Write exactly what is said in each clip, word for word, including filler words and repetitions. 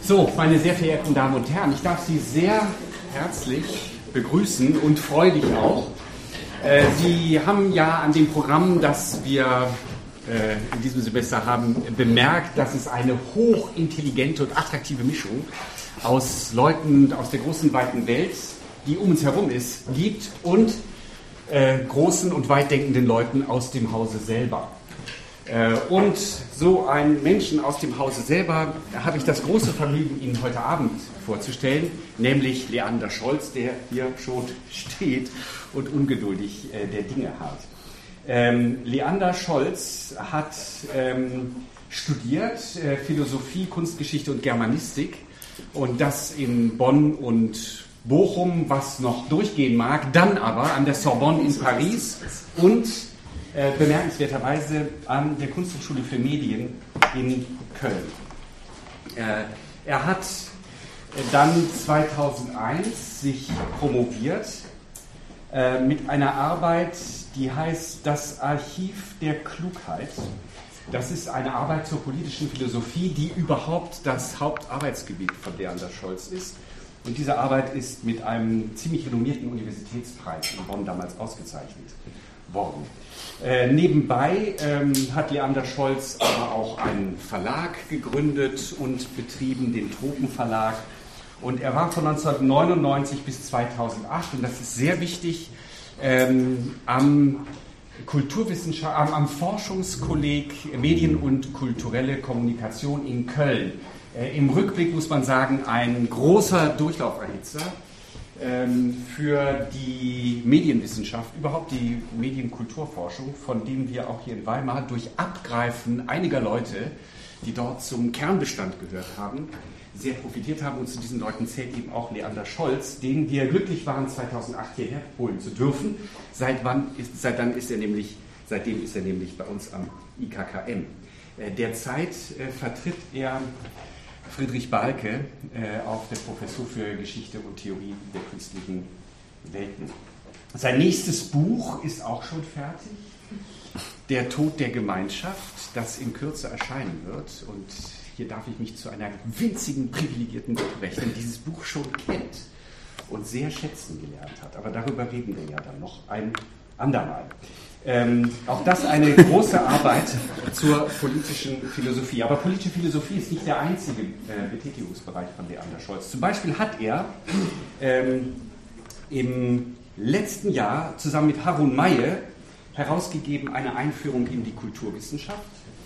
So, meine sehr verehrten Damen und Herren, ich darf Sie sehr herzlich begrüßen und freudig auch. Äh, Sie haben ja an dem Programm, das wir äh, in diesem Semester haben, bemerkt, dass es eine hochintelligente und attraktive Mischung aus Leuten aus der großen, weiten Welt, die um uns herum ist, gibt und äh, großen und weitdenkenden Leuten aus dem Hause selber. Und so einen Menschen aus dem Hause selber habe ich das große Vergnügen, Ihnen heute Abend vorzustellen, nämlich Leander Scholz, der hier schon steht und ungeduldig äh, der Dinge hat. Ähm, Leander Scholz hat ähm, studiert äh, Philosophie, Kunstgeschichte und Germanistik und das in Bonn und Bochum, was noch durchgehen mag, dann aber an der Sorbonne in Paris und Äh, bemerkenswerterweise an der Kunsthochschule für Medien in Köln. Äh, er hat äh, dann zweitausendeins sich promoviert äh, mit einer Arbeit, die heißt Das Archiv der Klugheit. Das ist eine Arbeit zur politischen Philosophie, die überhaupt das Hauptarbeitsgebiet von Leander Scholz ist. Und diese Arbeit ist mit einem ziemlich renommierten Universitätspreis in Bonn damals ausgezeichnet worden. Äh, nebenbei ähm, hat Leander Scholz aber auch einen Verlag gegründet und betrieben, den Tropenverlag. Und er war von neunzehnhundertneunundneunzig bis zweitausendacht, und das ist sehr wichtig, ähm, am Kulturwissenschaft, am, am Forschungskolleg Medien und kulturelle Kommunikation in Köln. Äh, Im Rückblick muss man sagen, ein großer Durchlauferhitzer für die Medienwissenschaft, überhaupt die Medienkulturforschung, von dem wir auch hier in Weimar durch Abgreifen einiger Leute, die dort zum Kernbestand gehört haben, sehr profitiert haben. Und zu diesen Leuten zählt eben auch Leander Scholz, den wir glücklich waren, zweitausendacht hierher holen zu dürfen. Seit wann ist, seit dann ist er nämlich, seitdem ist er nämlich bei uns am I K K M. Derzeit vertritt er Friedrich Balke äh, auf der Professur für Geschichte und Theorie der künstlichen Welten. Sein nächstes Buch ist auch schon fertig, Der Tod der Gemeinschaft, das in Kürze erscheinen wird. Und hier darf ich mich zu einer winzigen, privilegierten Gruppe rechnen, die dieses Buch schon kennt und sehr schätzen gelernt hat. Aber darüber reden wir ja dann noch ein andermal. Ähm, auch das eine große Arbeit zur politischen Philosophie. Aber politische Philosophie ist nicht der einzige äh, Betätigungsbereich von Leander Scholz. Zum Beispiel hat er ähm, im letzten Jahr zusammen mit Harun Maye herausgegeben eine Einführung in die Kulturwissenschaft.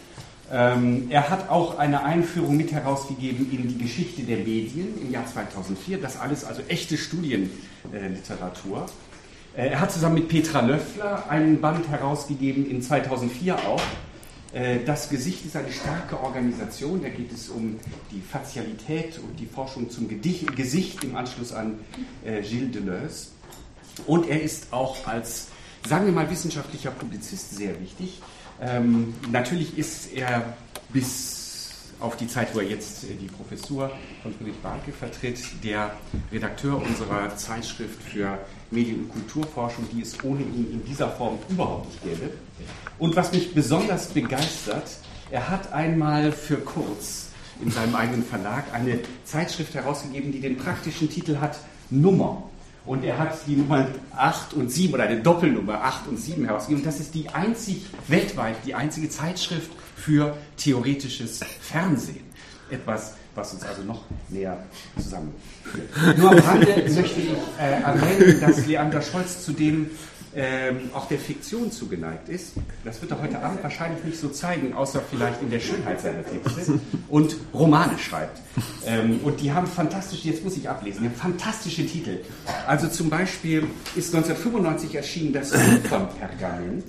Ähm, er hat auch eine Einführung mit herausgegeben in die Geschichte der Medien im Jahr zweitausendvier. Das alles also echte Studienliteratur. Er hat zusammen mit Petra Löffler einen Band herausgegeben, in zweitausendvier auch. Das Gesicht ist eine starke Organisation. Da geht es um die Fazialität und die Forschung zum Gesicht im Anschluss an Gilles Deleuze. Und er ist auch als, sagen wir mal, wissenschaftlicher Publizist sehr wichtig. Ähm, natürlich ist er bis auf die Zeit, wo er jetzt die Professur von Friedrich Balke vertritt, der Redakteur unserer Zeitschrift für Medien- und Kulturforschung, die es ohne ihn in dieser Form überhaupt nicht gäbe. Und was mich besonders begeistert, er hat einmal für Kurz in seinem eigenen Verlag eine Zeitschrift herausgegeben, die den praktischen Titel hat Nummer. Und er hat die Nummer acht und sieben oder eine Doppelnummer acht und sieben herausgegeben. Das ist die einzig, weltweit die einzige Zeitschrift für theoretisches Fernsehen. Etwas, was uns also noch näher zusammenführt. Nur am Rande möchte ich äh, erwähnen, dass Leander Scholz zudem ähm, auch der Fiktion zugeneigt ist. Das wird er heute Abend wahrscheinlich nicht so zeigen, außer vielleicht in der Schönheit seiner Texte. Und Romane schreibt. Ähm, und die haben fantastische, jetzt muss ich ablesen, die haben fantastische Titel. Also zum Beispiel ist neunzehnhundertfünfundneunzig erschienen das Opferpergament.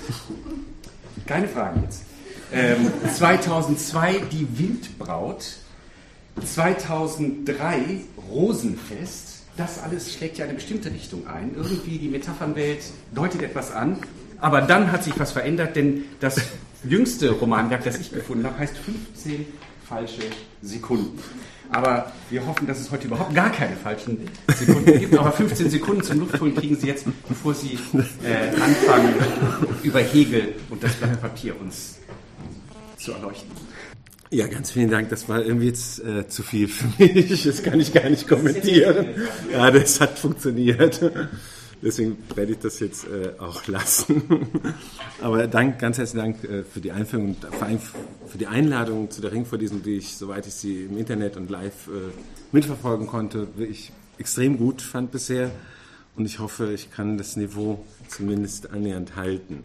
Keine Fragen jetzt. Ähm, zweitausendzwei die Wildbraut. zweitausenddrei Rosenfest. Das alles schlägt ja eine bestimmte Richtung ein. Irgendwie die Metaphernwelt deutet etwas an. Aber dann hat sich was verändert, denn das jüngste Romanwerk, das ich gefunden habe, heißt fünfzehn falsche Sekunden. Aber wir hoffen, dass es heute überhaupt gar keine falschen Sekunden gibt. Aber fünfzehn Sekunden zum Luftholen kriegen Sie jetzt, bevor Sie äh, anfangen, über Hegel und das Blatt Papier uns zu erleuchten. Ja, ganz vielen Dank. Das war irgendwie jetzt äh, zu viel für mich. Das kann ich gar nicht kommentieren. Ja, das hat funktioniert. Deswegen werde ich das jetzt äh, auch lassen. Aber Dank, ganz herzlichen Dank äh, für die Einführung und vor allem für die Einladung zu der Ringvorlesung, die ich, soweit ich sie im Internet und live äh, mitverfolgen konnte, wirklich extrem gut fand bisher. Und ich hoffe, ich kann das Niveau zumindest annähernd halten.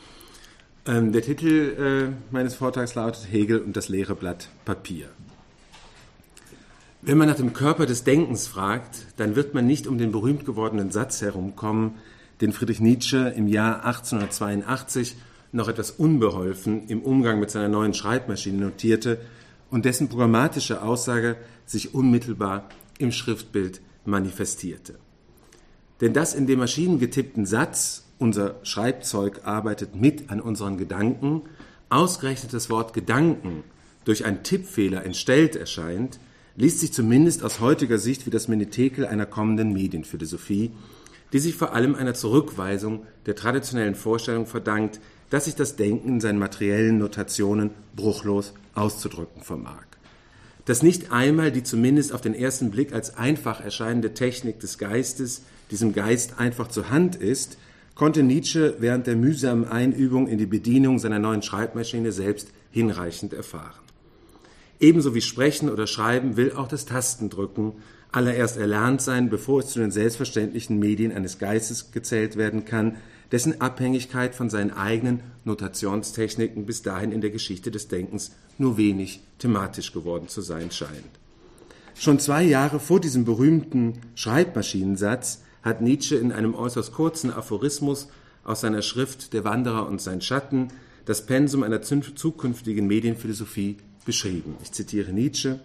Ähm, der Titel äh, meines Vortrags lautet Hegel und das leere Blatt Papier. Wenn man nach dem Körper des Denkens fragt, dann wird man nicht um den berühmt gewordenen Satz herumkommen, den Friedrich Nietzsche im Jahr achtzehnhundertzweiundachtzig noch etwas unbeholfen im Umgang mit seiner neuen Schreibmaschine notierte und dessen programmatische Aussage sich unmittelbar im Schriftbild manifestierte. Denn das in dem Maschinen getippten Satz, unser Schreibzeug arbeitet mit an unseren Gedanken, ausgerechnet das Wort Gedanken durch einen Tippfehler entstellt erscheint, liest sich zumindest aus heutiger Sicht wie das Menetekel einer kommenden Medienphilosophie, die sich vor allem einer Zurückweisung der traditionellen Vorstellung verdankt, dass sich das Denken in seinen materiellen Notationen bruchlos auszudrücken vermag. Dass nicht einmal die zumindest auf den ersten Blick als einfach erscheinende Technik des Geistes diesem Geist einfach zur Hand ist, konnte Nietzsche während der mühsamen Einübung in die Bedienung seiner neuen Schreibmaschine selbst hinreichend erfahren. Ebenso wie Sprechen oder Schreiben will auch das Tastendrücken allererst erlernt sein, bevor es zu den selbstverständlichen Medien eines Geistes gezählt werden kann, dessen Abhängigkeit von seinen eigenen Notationstechniken bis dahin in der Geschichte des Denkens nur wenig thematisch geworden zu sein scheint. Schon zwei Jahre vor diesem berühmten Schreibmaschinensatz hat Nietzsche in einem äußerst kurzen Aphorismus aus seiner Schrift Der Wanderer und sein Schatten das Pensum einer zukünftigen Medienphilosophie beschrieben. Ich zitiere Nietzsche: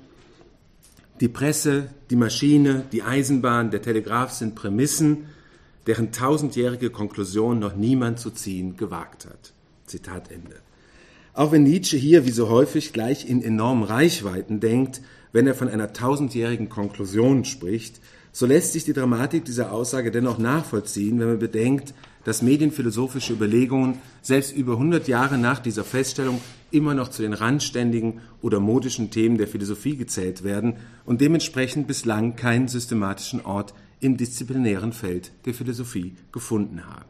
Die Presse, die Maschine, die Eisenbahn, der Telegraph sind Prämissen, deren tausendjährige Konklusion noch niemand zu ziehen gewagt hat. Zitat Ende. Auch wenn Nietzsche hier, wie so häufig, gleich in enormen Reichweiten denkt, wenn er von einer tausendjährigen Konklusion spricht, so lässt sich die Dramatik dieser Aussage dennoch nachvollziehen, wenn man bedenkt, dass medienphilosophische Überlegungen selbst über hundert Jahre nach dieser Feststellung immer noch zu den randständigen oder modischen Themen der Philosophie gezählt werden und dementsprechend bislang keinen systematischen Ort im disziplinären Feld der Philosophie gefunden haben.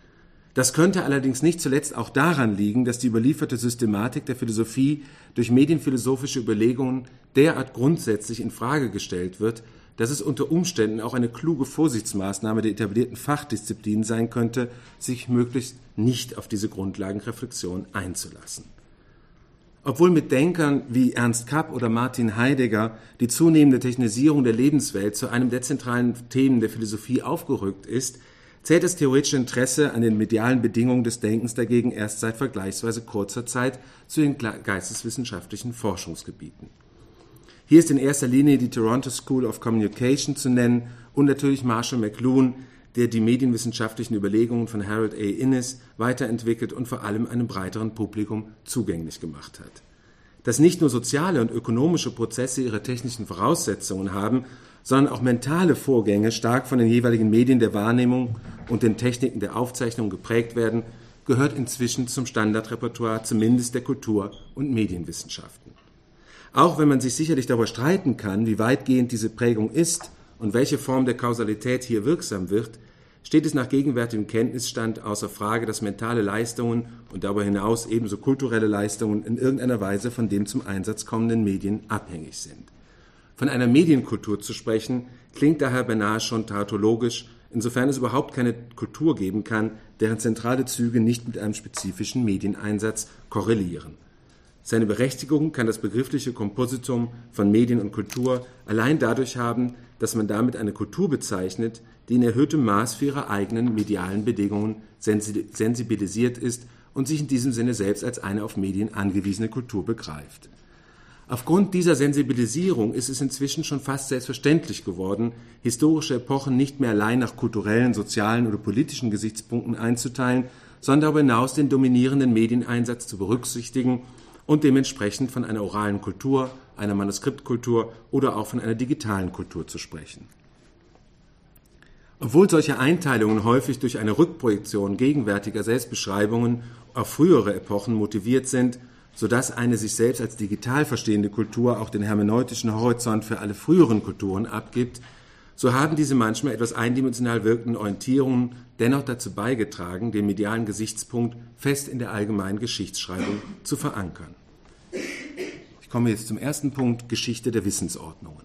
Das könnte allerdings nicht zuletzt auch daran liegen, dass die überlieferte Systematik der Philosophie durch medienphilosophische Überlegungen derart grundsätzlich in Frage gestellt wird, dass es unter Umständen auch eine kluge Vorsichtsmaßnahme der etablierten Fachdisziplin sein könnte, sich möglichst nicht auf diese Grundlagenreflexion einzulassen. Obwohl mit Denkern wie Ernst Kapp oder Martin Heidegger die zunehmende Technisierung der Lebenswelt zu einem der zentralen Themen der Philosophie aufgerückt ist, zählt das theoretische Interesse an den medialen Bedingungen des Denkens dagegen erst seit vergleichsweise kurzer Zeit zu den geisteswissenschaftlichen Forschungsgebieten. Hier ist in erster Linie die Toronto School of Communication zu nennen und natürlich Marshall McLuhan, der die medienwissenschaftlichen Überlegungen von Harold A. Innis weiterentwickelt und vor allem einem breiteren Publikum zugänglich gemacht hat. Dass nicht nur soziale und ökonomische Prozesse ihre technischen Voraussetzungen haben, sondern auch mentale Vorgänge stark von den jeweiligen Medien der Wahrnehmung und den Techniken der Aufzeichnung geprägt werden, gehört inzwischen zum Standardrepertoire zumindest der Kultur- und Medienwissenschaften. Auch wenn man sich sicherlich darüber streiten kann, wie weitgehend diese Prägung ist und welche Form der Kausalität hier wirksam wird, steht es nach gegenwärtigem Kenntnisstand außer Frage, dass mentale Leistungen und darüber hinaus ebenso kulturelle Leistungen in irgendeiner Weise von den zum Einsatz kommenden Medien abhängig sind. Von einer Medienkultur zu sprechen, klingt daher beinahe schon tautologisch, insofern es überhaupt keine Kultur geben kann, deren zentrale Züge nicht mit einem spezifischen Medieneinsatz korrelieren. Seine Berechtigung kann das begriffliche Kompositum von Medien und Kultur allein dadurch haben, dass man damit eine Kultur bezeichnet, die in erhöhtem Maß für ihre eigenen medialen Bedingungen sensibilisiert ist und sich in diesem Sinne selbst als eine auf Medien angewiesene Kultur begreift. Aufgrund dieser Sensibilisierung ist es inzwischen schon fast selbstverständlich geworden, historische Epochen nicht mehr allein nach kulturellen, sozialen oder politischen Gesichtspunkten einzuteilen, sondern darüber hinaus den dominierenden Medieneinsatz zu berücksichtigen und dementsprechend von einer oralen Kultur, einer Manuskriptkultur oder auch von einer digitalen Kultur zu sprechen. Obwohl solche Einteilungen häufig durch eine Rückprojektion gegenwärtiger Selbstbeschreibungen auf frühere Epochen motiviert sind, sodass eine sich selbst als digital verstehende Kultur auch den hermeneutischen Horizont für alle früheren Kulturen abgibt, so haben diese manchmal etwas eindimensional wirkenden Orientierungen dennoch dazu beigetragen, den medialen Gesichtspunkt fest in der allgemeinen Geschichtsschreibung zu verankern. Ich komme jetzt zum ersten Punkt, Geschichte der Wissensordnungen.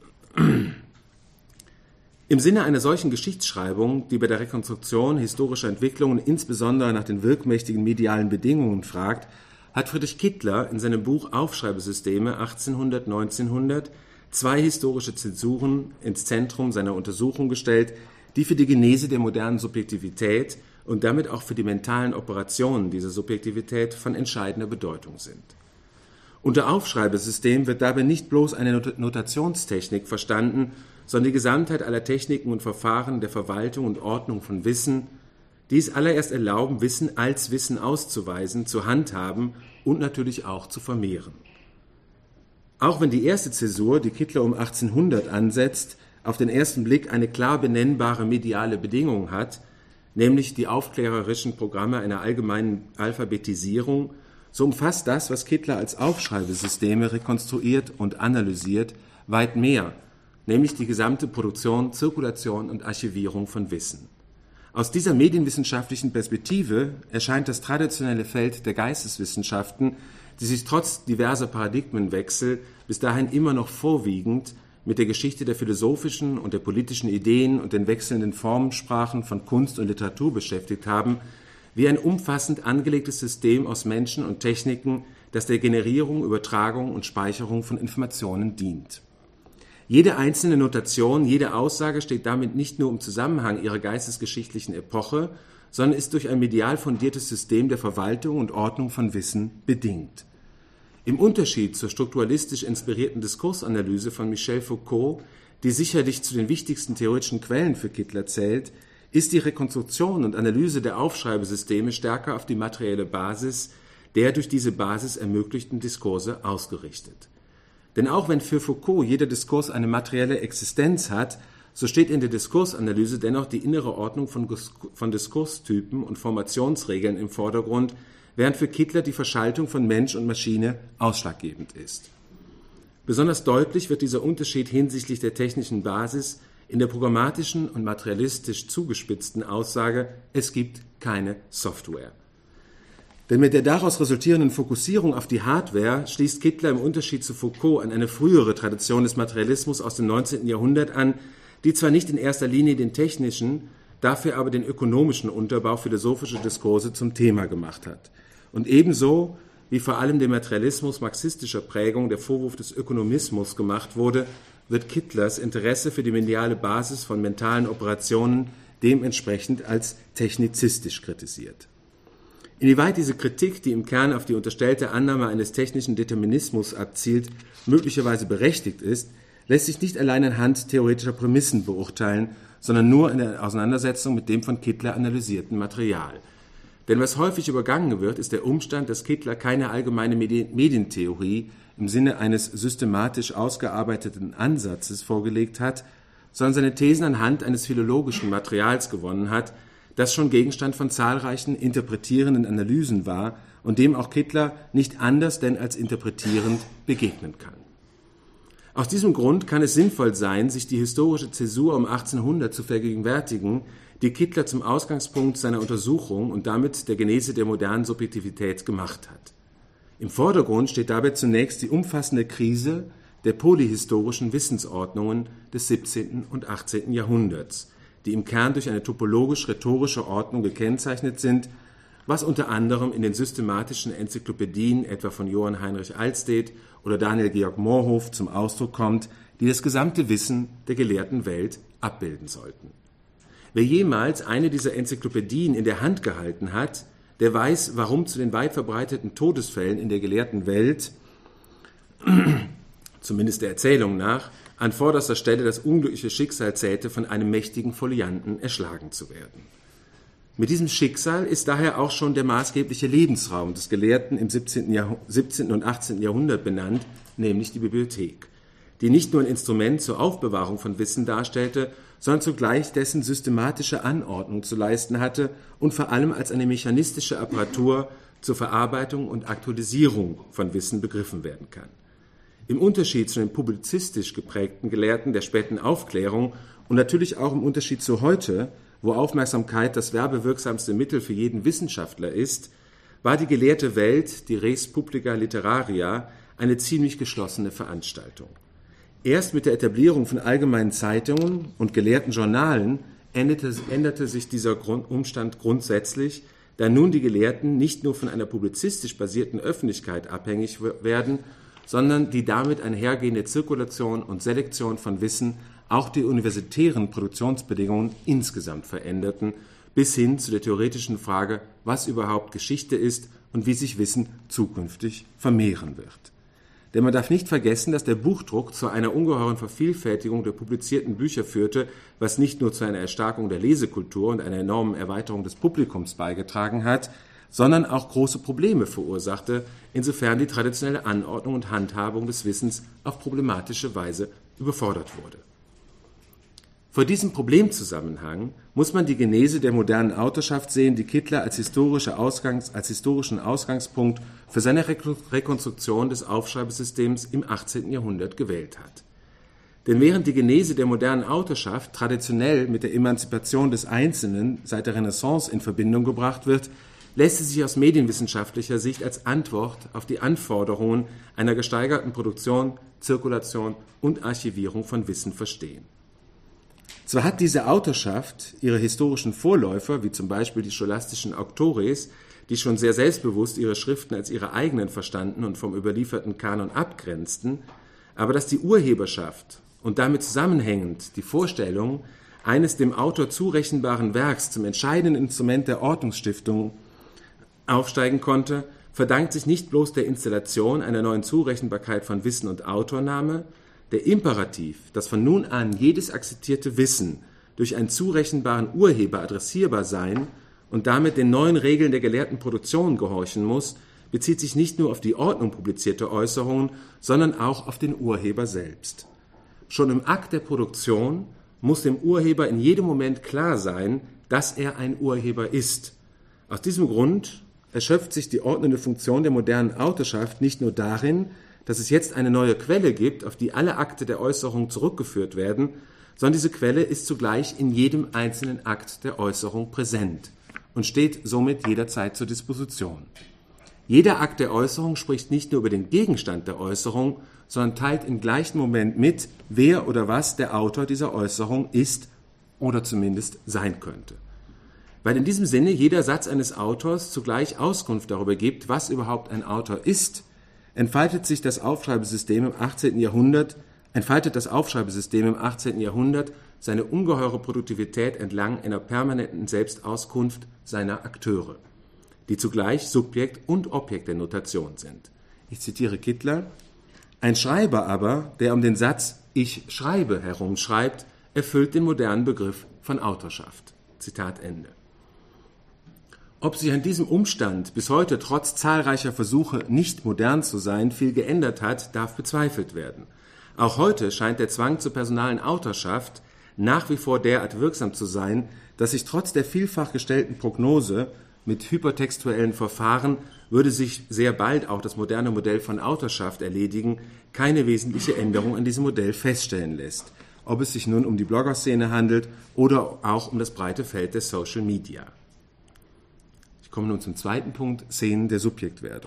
Im Sinne einer solchen Geschichtsschreibung, die bei der Rekonstruktion historischer Entwicklungen insbesondere nach den wirkmächtigen medialen Bedingungen fragt, hat Friedrich Kittler in seinem Buch Aufschreibesysteme achtzehnhundert bis neunzehnhundert zwei historische Zäsuren ins Zentrum seiner Untersuchung gestellt, die für die Genese der modernen Subjektivität und damit auch für die mentalen Operationen dieser Subjektivität von entscheidender Bedeutung sind. Unter Aufschreibesystem wird dabei nicht bloß eine Notationstechnik verstanden, sondern die Gesamtheit aller Techniken und Verfahren der Verwaltung und Ordnung von Wissen, die es allererst erlauben, Wissen als Wissen auszuweisen, zu handhaben und natürlich auch zu vermehren. Auch wenn die erste Zäsur, die Kittler um achtzehnhundert ansetzt, auf den ersten Blick eine klar benennbare mediale Bedingung hat, nämlich die aufklärerischen Programme einer allgemeinen Alphabetisierung, so umfasst das, was Kittler als Aufschreibesysteme rekonstruiert und analysiert, weit mehr, nämlich die gesamte Produktion, Zirkulation und Archivierung von Wissen. Aus dieser medienwissenschaftlichen Perspektive erscheint das traditionelle Feld der Geisteswissenschaften, die sich trotz diverser Paradigmenwechsel bis dahin immer noch vorwiegend mit der Geschichte der philosophischen und der politischen Ideen und den wechselnden Formensprachen von Kunst und Literatur beschäftigt haben, wie ein umfassend angelegtes System aus Menschen und Techniken, das der Generierung, Übertragung und Speicherung von Informationen dient. Jede einzelne Notation, jede Aussage steht damit nicht nur im Zusammenhang ihrer geistesgeschichtlichen Epoche, sondern ist durch ein medial fundiertes System der Verwaltung und Ordnung von Wissen bedingt. Im Unterschied zur strukturalistisch inspirierten Diskursanalyse von Michel Foucault, die sicherlich zu den wichtigsten theoretischen Quellen für Kittler zählt, ist die Rekonstruktion und Analyse der Aufschreibesysteme stärker auf die materielle Basis der durch diese Basis ermöglichten Diskurse ausgerichtet. Denn auch wenn für Foucault jeder Diskurs eine materielle Existenz hat, so steht in der Diskursanalyse dennoch die innere Ordnung von, von Diskurstypen und Formationsregeln im Vordergrund, während für Kittler die Verschaltung von Mensch und Maschine ausschlaggebend ist. Besonders deutlich wird dieser Unterschied hinsichtlich der technischen Basis in der programmatischen und materialistisch zugespitzten Aussage, es gibt keine Software. Denn mit der daraus resultierenden Fokussierung auf die Hardware schließt Kittler im Unterschied zu Foucault an eine frühere Tradition des Materialismus aus dem neunzehnten Jahrhundert an, die zwar nicht in erster Linie den technischen, dafür aber den ökonomischen Unterbau philosophischer Diskurse zum Thema gemacht hat. Und ebenso, wie vor allem dem Materialismus marxistischer Prägung der Vorwurf des Ökonomismus gemacht wurde, wird Kittlers Interesse für die mediale Basis von mentalen Operationen dementsprechend als technizistisch kritisiert. Inwieweit diese Kritik, die im Kern auf die unterstellte Annahme eines technischen Determinismus abzielt, möglicherweise berechtigt ist, lässt sich nicht allein anhand theoretischer Prämissen beurteilen, sondern nur in der Auseinandersetzung mit dem von Kittler analysierten Material. Denn was häufig übergangen wird, ist der Umstand, dass Kittler keine allgemeine Medientheorie im Sinne eines systematisch ausgearbeiteten Ansatzes vorgelegt hat, sondern seine Thesen anhand eines philologischen Materials gewonnen hat, das schon Gegenstand von zahlreichen interpretierenden Analysen war und dem auch Kittler nicht anders denn als interpretierend begegnen kann. Aus diesem Grund kann es sinnvoll sein, sich die historische Zäsur um achtzehnhundert zu vergegenwärtigen, die Kittler zum Ausgangspunkt seiner Untersuchung und damit der Genese der modernen Subjektivität gemacht hat. Im Vordergrund steht dabei zunächst die umfassende Krise der polyhistorischen Wissensordnungen des siebzehnten und achtzehnten Jahrhunderts, die im Kern durch eine topologisch-rhetorische Ordnung gekennzeichnet sind, was unter anderem in den systematischen Enzyklopädien etwa von Johann Heinrich Alsted oder Daniel Georg Moorhof zum Ausdruck kommt, die das gesamte Wissen der gelehrten Welt abbilden sollten. Wer jemals eine dieser Enzyklopädien in der Hand gehalten hat, der weiß, warum zu den weit verbreiteten Todesfällen in der gelehrten Welt, zumindest der Erzählung nach, an vorderster Stelle das unglückliche Schicksal zählte, von einem mächtigen Folianten erschlagen zu werden. Mit diesem Schicksal ist daher auch schon der maßgebliche Lebensraum des Gelehrten im siebzehnten und achtzehnten Jahrhundert benannt, nämlich die Bibliothek, die nicht nur ein Instrument zur Aufbewahrung von Wissen darstellte, sondern zugleich dessen systematische Anordnung zu leisten hatte und vor allem als eine mechanistische Apparatur zur Verarbeitung und Aktualisierung von Wissen begriffen werden kann. Im Unterschied zu den publizistisch geprägten Gelehrten der späten Aufklärung und natürlich auch im Unterschied zu heute, wo Aufmerksamkeit das werbewirksamste Mittel für jeden Wissenschaftler ist, war die gelehrte Welt, die Res Publica Literaria, eine ziemlich geschlossene Veranstaltung. Erst mit der Etablierung von allgemeinen Zeitungen und gelehrten Journalen änderte, änderte sich dieser Grund, Umstand grundsätzlich, da nun die Gelehrten nicht nur von einer publizistisch basierten Öffentlichkeit abhängig werden, sondern die damit einhergehende Zirkulation und Selektion von Wissen auch die universitären Produktionsbedingungen insgesamt veränderten, bis hin zu der theoretischen Frage, was überhaupt Geschichte ist und wie sich Wissen zukünftig vermehren wird. Denn man darf nicht vergessen, dass der Buchdruck zu einer ungeheuren Vervielfältigung der publizierten Bücher führte, was nicht nur zu einer Erstarkung der Lesekultur und einer enormen Erweiterung des Publikums beigetragen hat, sondern auch große Probleme verursachte, insofern die traditionelle Anordnung und Handhabung des Wissens auf problematische Weise überfordert wurde. Vor diesem Problemzusammenhang muss man die Genese der modernen Autorschaft sehen, die Kittler als, historische Ausgangs-, als historischen Ausgangspunkt für seine Rekonstruktion des Aufschreibesystems im achtzehnten Jahrhundert gewählt hat. Denn während die Genese der modernen Autorschaft traditionell mit der Emanzipation des Einzelnen seit der Renaissance in Verbindung gebracht wird, lässt sie sich aus medienwissenschaftlicher Sicht als Antwort auf die Anforderungen einer gesteigerten Produktion, Zirkulation und Archivierung von Wissen verstehen. Zwar hat diese Autorschaft ihre historischen Vorläufer, wie zum Beispiel die scholastischen Auctores, die schon sehr selbstbewusst ihre Schriften als ihre eigenen verstanden und vom überlieferten Kanon abgrenzten, aber dass die Urheberschaft und damit zusammenhängend die Vorstellung eines dem Autor zurechenbaren Werks zum entscheidenden Instrument der Ordnungsstiftung aufsteigen konnte, verdankt sich nicht bloß der Installation einer neuen Zurechenbarkeit von Wissen und Autorname. Der Imperativ, dass von nun an jedes akzeptierte Wissen durch einen zurechenbaren Urheber adressierbar sein und damit den neuen Regeln der gelehrten Produktion gehorchen muss, bezieht sich nicht nur auf die Ordnung publizierter Äußerungen, sondern auch auf den Urheber selbst. Schon im Akt der Produktion muss dem Urheber in jedem Moment klar sein, dass er ein Urheber ist. Aus diesem Grund erschöpft sich die ordnende Funktion der modernen Autorschaft nicht nur darin, dass es jetzt eine neue Quelle gibt, auf die alle Akte der Äußerung zurückgeführt werden, sondern diese Quelle ist zugleich in jedem einzelnen Akt der Äußerung präsent und steht somit jederzeit zur Disposition. Jeder Akt der Äußerung spricht nicht nur über den Gegenstand der Äußerung, sondern teilt im gleichen Moment mit, wer oder was der Autor dieser Äußerung ist oder zumindest sein könnte. Weil in diesem Sinne jeder Satz eines Autors zugleich Auskunft darüber gibt, was überhaupt ein Autor ist, entfaltet sich das Aufschreibesystem im achtzehnten Jahrhundert, entfaltet das Aufschreibesystem im achtzehnten Jahrhundert seine ungeheure Produktivität entlang einer permanenten Selbstauskunft seiner Akteure, die zugleich Subjekt und Objekt der Notation sind. Ich zitiere Kittler: Ein Schreiber aber, der um den Satz »Ich schreibe« herumschreibt, erfüllt den modernen Begriff von Autorschaft. Zitat Ende. Ob sich an diesem Umstand bis heute trotz zahlreicher Versuche, nicht modern zu sein, viel geändert hat, darf bezweifelt werden. Auch heute scheint der Zwang zur personalen Autorschaft nach wie vor derart wirksam zu sein, dass sich trotz der vielfach gestellten Prognose mit hypertextuellen Verfahren würde sich sehr bald auch das moderne Modell von Autorschaft erledigen, keine wesentliche Änderung an diesem Modell feststellen lässt, ob es sich nun um die Blogger-Szene handelt oder auch um das breite Feld der Social Media. Ich komme nun zum zweiten Punkt, Szenen der Subjektwerdung.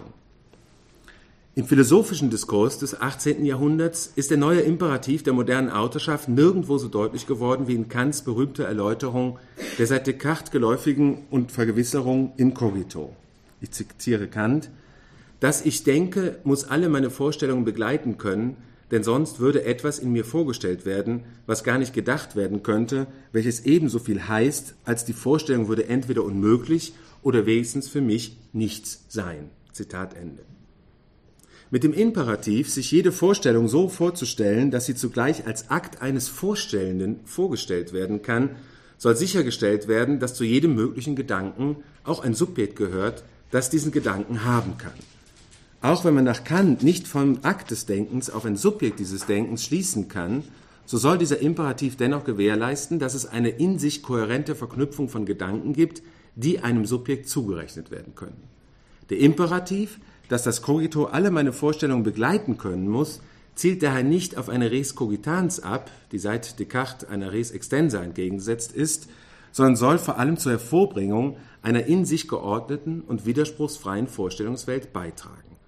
Im philosophischen Diskurs des achtzehnten Jahrhunderts ist der neue Imperativ der modernen Autorschaft nirgendwo so deutlich geworden wie in Kants berühmter Erläuterung der seit Descartes geläufigen und Vergewisserung in cogito. Ich zitiere Kant: Das Ich denke, muss alle meine Vorstellungen begleiten können, denn sonst würde etwas in mir vorgestellt werden, was gar nicht gedacht werden könnte, welches ebenso viel heißt, als die Vorstellung würde entweder unmöglich oder wenigstens für mich nichts sein. Zitat Ende. Mit dem Imperativ, sich jede Vorstellung so vorzustellen, dass sie zugleich als Akt eines Vorstellenden vorgestellt werden kann, soll sichergestellt werden, dass zu jedem möglichen Gedanken auch ein Subjekt gehört, das diesen Gedanken haben kann. Auch wenn man nach Kant nicht vom Akt des Denkens auf ein Subjekt dieses Denkens schließen kann, so soll dieser Imperativ dennoch gewährleisten, dass es eine in sich kohärente Verknüpfung von Gedanken gibt, die einem Subjekt zugerechnet werden können. Der Imperativ, dass das Cogito alle meine Vorstellungen begleiten können muss, zielt daher nicht auf eine Res cogitans ab, die seit Descartes einer Res extensa entgegengesetzt ist, sondern soll vor allem zur Hervorbringung einer in sich geordneten und widerspruchsfreien Vorstellungswelt beitragen.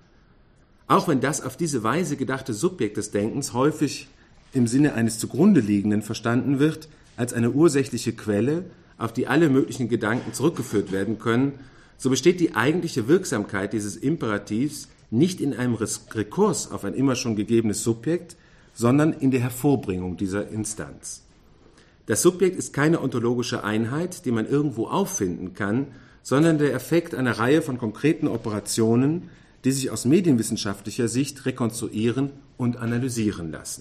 Auch wenn das auf diese Weise gedachte Subjekt des Denkens häufig im Sinne eines zugrunde liegenden verstanden wird, als eine ursächliche Quelle, auf die alle möglichen Gedanken zurückgeführt werden können, so besteht die eigentliche Wirksamkeit dieses Imperativs nicht in einem Rekurs auf ein immer schon gegebenes Subjekt, sondern in der Hervorbringung dieser Instanz. Das Subjekt ist keine ontologische Einheit, die man irgendwo auffinden kann, sondern der Effekt einer Reihe von konkreten Operationen, die sich aus medienwissenschaftlicher Sicht rekonstruieren und analysieren lassen.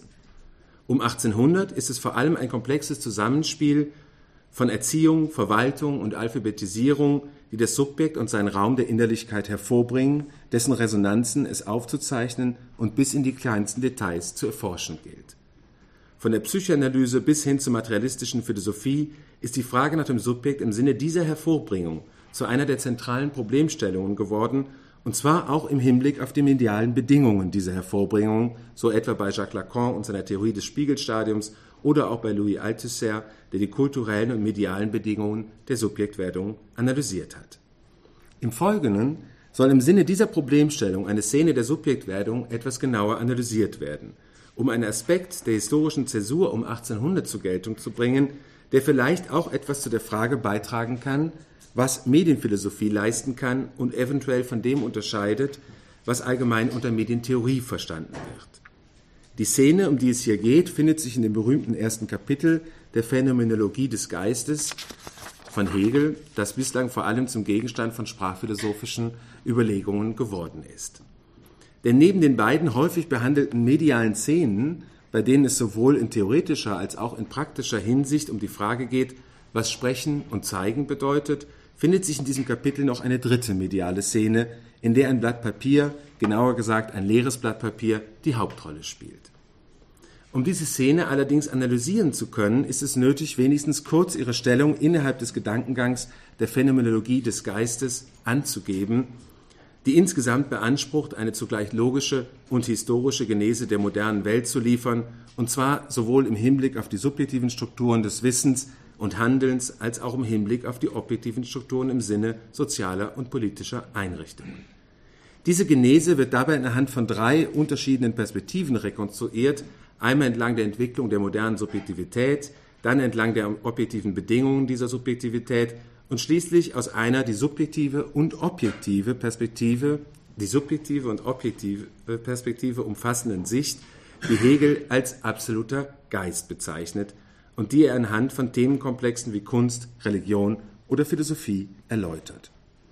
Um achtzehnhundert ist es vor allem ein komplexes Zusammenspiel von Erziehung, Verwaltung und Alphabetisierung, die das Subjekt und seinen Raum der Innerlichkeit hervorbringen, dessen Resonanzen es aufzuzeichnen und bis in die kleinsten Details zu erforschen gilt. Von der Psychoanalyse bis hin zur materialistischen Philosophie ist die Frage nach dem Subjekt im Sinne dieser Hervorbringung zu einer der zentralen Problemstellungen geworden, und zwar auch im Hinblick auf die medialen Bedingungen dieser Hervorbringung, so etwa bei Jacques Lacan und seiner Theorie des Spiegelstadiums oder auch bei Louis Althusser, der die kulturellen und medialen Bedingungen der Subjektwerdung analysiert hat. Im Folgenden soll im Sinne dieser Problemstellung eine Szene der Subjektwerdung etwas genauer analysiert werden, um einen Aspekt der historischen Zäsur um achtzehnhundert zur Geltung zu bringen, der vielleicht auch etwas zu der Frage beitragen kann, was Medienphilosophie leisten kann und eventuell von dem unterscheidet, was allgemein unter Medientheorie verstanden wird. Die Szene, um die es hier geht, findet sich in dem berühmten ersten Kapitel der Phänomenologie des Geistes von Hegel, das bislang vor allem zum Gegenstand von sprachphilosophischen Überlegungen geworden ist. Denn neben den beiden häufig behandelten medialen Szenen, bei denen es sowohl in theoretischer als auch in praktischer Hinsicht um die Frage geht, was Sprechen und Zeigen bedeutet, findet sich in diesem Kapitel noch eine dritte mediale Szene, in der ein Blatt Papier, genauer gesagt ein leeres Blatt Papier, die Hauptrolle spielt. Um diese Szene allerdings analysieren zu können, ist es nötig, wenigstens kurz ihre Stellung innerhalb des Gedankengangs der Phänomenologie des Geistes anzugeben, die insgesamt beansprucht, eine zugleich logische und historische Genese der modernen Welt zu liefern, und zwar sowohl im Hinblick auf die subjektiven Strukturen des Wissens und Handelns, als auch im Hinblick auf die objektiven Strukturen im Sinne sozialer und politischer Einrichtungen. Diese Genese wird dabei anhand von drei unterschiedlichen Perspektiven rekonstruiert, einmal entlang der Entwicklung der modernen Subjektivität, dann entlang der objektiven Bedingungen dieser Subjektivität und schließlich aus einer die subjektive und objektive Perspektive, die subjektive und objektive Perspektive umfassenden Sicht, die Hegel als absoluter Geist bezeichnet und die er anhand von Themenkomplexen wie Kunst, Religion oder Philosophie erläutert.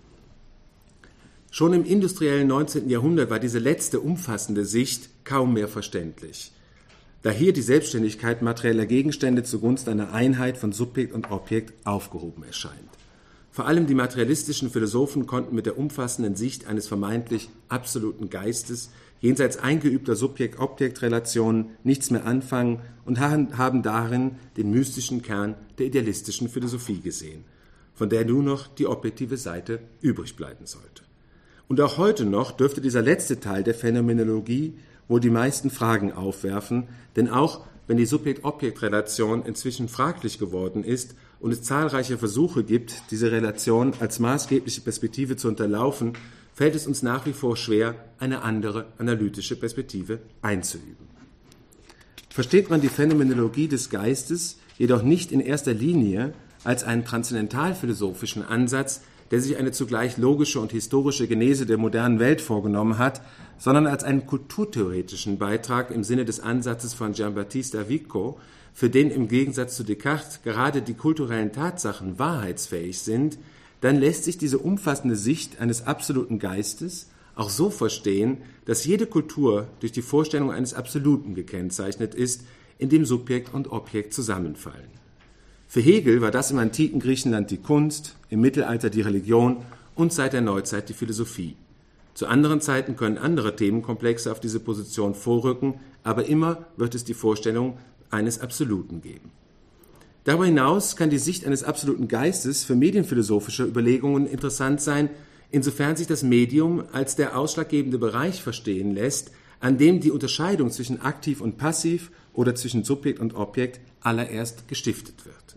Schon im industriellen neunzehnten Jahrhundert war diese letzte umfassende Sicht kaum mehr verständlich, da hier die Selbstständigkeit materieller Gegenstände zugunsten einer Einheit von Subjekt und Objekt aufgehoben erscheint. Vor allem die materialistischen Philosophen konnten mit der umfassenden Sicht eines vermeintlich absoluten Geistes jenseits eingeübter Subjekt-Objekt-Relationen nichts mehr anfangen und haben darin den mystischen Kern der idealistischen Philosophie gesehen, von der nur noch die objektive Seite übrig bleiben sollte. Und auch heute noch dürfte dieser letzte Teil der Phänomenologie wohl die meisten Fragen aufwerfen, denn auch wenn die Subjekt-Objekt-Relation inzwischen fraglich geworden ist und es zahlreiche Versuche gibt, diese Relation als maßgebliche Perspektive zu unterlaufen, fällt es uns nach wie vor schwer, eine andere analytische Perspektive einzuüben. Versteht man die Phänomenologie des Geistes jedoch nicht in erster Linie als einen transzendentalphilosophischen Ansatz, der sich eine zugleich logische und historische Genese der modernen Welt vorgenommen hat, sondern als einen kulturtheoretischen Beitrag im Sinne des Ansatzes von Giambattista Vico, für den im Gegensatz zu Descartes gerade die kulturellen Tatsachen wahrheitsfähig sind, dann lässt sich diese umfassende Sicht eines absoluten Geistes auch so verstehen, dass jede Kultur durch die Vorstellung eines Absoluten gekennzeichnet ist, in dem Subjekt und Objekt zusammenfallen. Für Hegel war das im antiken Griechenland die Kunst, im Mittelalter die Religion und seit der Neuzeit die Philosophie. Zu anderen Zeiten können andere Themenkomplexe auf diese Position vorrücken, aber immer wird es die Vorstellung eines Absoluten geben. Darüber hinaus kann die Sicht eines absoluten Geistes für medienphilosophische Überlegungen interessant sein, insofern sich das Medium als der ausschlaggebende Bereich verstehen lässt, an dem die Unterscheidung zwischen aktiv und passiv oder zwischen Subjekt und Objekt allererst gestiftet wird.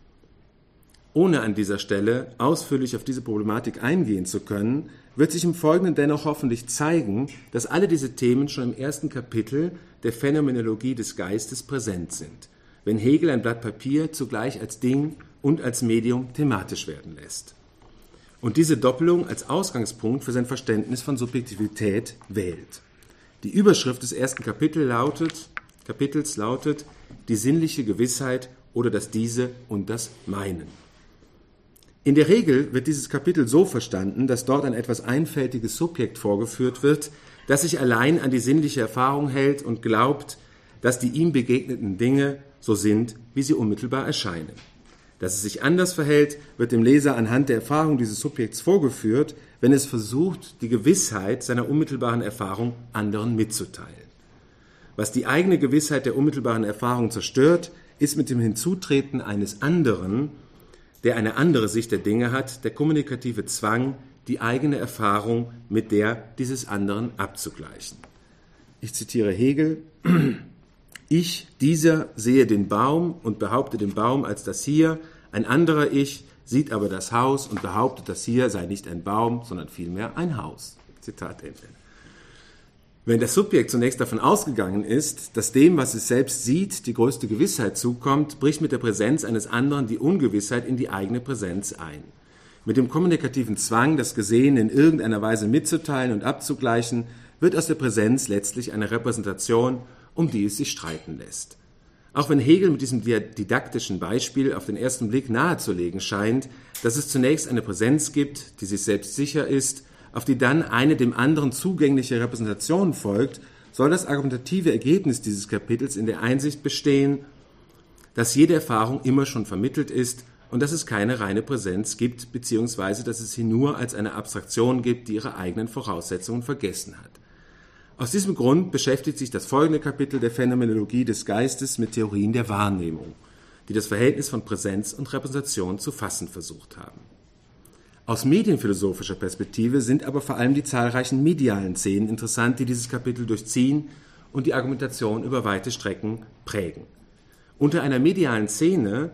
Ohne an dieser Stelle ausführlich auf diese Problematik eingehen zu können, wird sich im Folgenden dennoch hoffentlich zeigen, dass alle diese Themen schon im ersten Kapitel der Phänomenologie des Geistes präsent sind, wenn Hegel ein Blatt Papier zugleich als Ding und als Medium thematisch werden lässt. Und diese Doppelung als Ausgangspunkt für sein Verständnis von Subjektivität wählt. Die Überschrift des ersten Kapitel lautet, Kapitels lautet die sinnliche Gewissheit oder das Diese und das Meinen. In der Regel wird dieses Kapitel so verstanden, dass dort ein etwas einfältiges Subjekt vorgeführt wird, das sich allein an die sinnliche Erfahrung hält und glaubt, dass die ihm begegneten Dinge so sind, wie sie unmittelbar erscheinen. Dass es sich anders verhält, wird dem Leser anhand der Erfahrung dieses Subjekts vorgeführt, wenn es versucht, die Gewissheit seiner unmittelbaren Erfahrung anderen mitzuteilen. Was die eigene Gewissheit der unmittelbaren Erfahrung zerstört, ist mit dem Hinzutreten eines anderen, der eine andere Sicht der Dinge hat, der kommunikative Zwang, die eigene Erfahrung mit der dieses anderen abzugleichen. Ich zitiere Hegel: Ich, dieser, sehe den Baum und behaupte den Baum als das Hier, ein anderer Ich sieht aber das Haus und behauptet, das Hier sei nicht ein Baum, sondern vielmehr ein Haus. Zitat Ende. Wenn das Subjekt zunächst davon ausgegangen ist, dass dem, was es selbst sieht, die größte Gewissheit zukommt, bricht mit der Präsenz eines anderen die Ungewissheit in die eigene Präsenz ein. Mit dem kommunikativen Zwang, das Gesehene in irgendeiner Weise mitzuteilen und abzugleichen, wird aus der Präsenz letztlich eine Repräsentation, um die es sich streiten lässt. Auch wenn Hegel mit diesem didaktischen Beispiel auf den ersten Blick nahezulegen scheint, dass es zunächst eine Präsenz gibt, die sich selbst sicher ist, auf die dann eine dem anderen zugängliche Repräsentation folgt, soll das argumentative Ergebnis dieses Kapitels in der Einsicht bestehen, dass jede Erfahrung immer schon vermittelt ist und dass es keine reine Präsenz gibt, beziehungsweise dass es sie nur als eine Abstraktion gibt, die ihre eigenen Voraussetzungen vergessen hat. Aus diesem Grund beschäftigt sich das folgende Kapitel der Phänomenologie des Geistes mit Theorien der Wahrnehmung, die das Verhältnis von Präsenz und Repräsentation zu fassen versucht haben. Aus medienphilosophischer Perspektive sind aber vor allem die zahlreichen medialen Szenen interessant, die dieses Kapitel durchziehen und die Argumentation über weite Strecken prägen. Unter einer medialen Szene